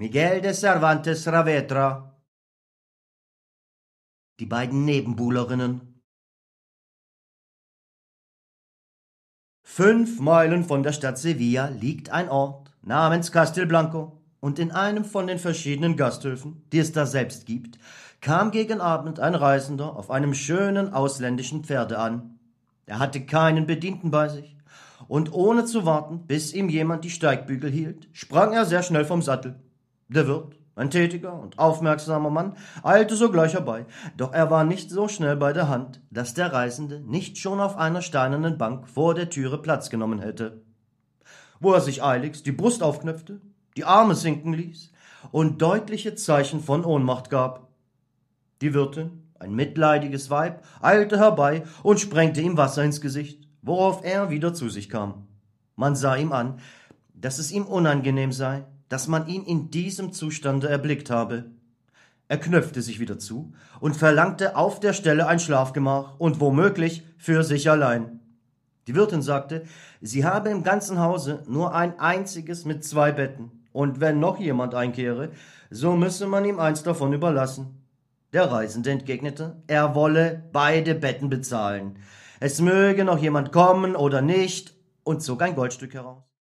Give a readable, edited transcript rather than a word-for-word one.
Miguel de Cervantes Saavedra. Die beiden Nebenbuhlerinnen. 5 Meilen von der Stadt Sevilla liegt ein Ort namens Castilblanco, und in einem von den verschiedenen Gasthöfen, die es da selbst gibt, kam gegen Abend ein Reisender auf einem schönen ausländischen Pferde an. Er hatte keinen Bedienten bei sich, und ohne zu warten, bis ihm jemand die Steigbügel hielt, sprang er sehr schnell vom Sattel. Der Wirt, ein tätiger und aufmerksamer Mann, eilte sogleich herbei, doch er war nicht so schnell bei der Hand, dass der Reisende nicht schon auf einer steinernen Bank vor der Türe Platz genommen hätte, wo er sich eiligst die Brust aufknöpfte, die Arme sinken ließ und deutliche Zeichen von Ohnmacht gab. Die Wirtin, ein mitleidiges Weib, eilte herbei und sprengte ihm Wasser ins Gesicht, worauf er wieder zu sich kam. Man sah ihm an, dass es ihm unangenehm sei, dass man ihn in diesem Zustande erblickt habe. Er knöpfte sich wieder zu und verlangte auf der Stelle ein Schlafgemach und womöglich für sich allein. Die Wirtin sagte, sie habe im ganzen Hause nur ein einziges mit 2 Betten, und wenn noch jemand einkehre, so müsse man ihm eins davon überlassen. Der Reisende entgegnete, er wolle beide Betten bezahlen. Es möge noch jemand kommen oder nicht, und zog ein Goldstück heraus.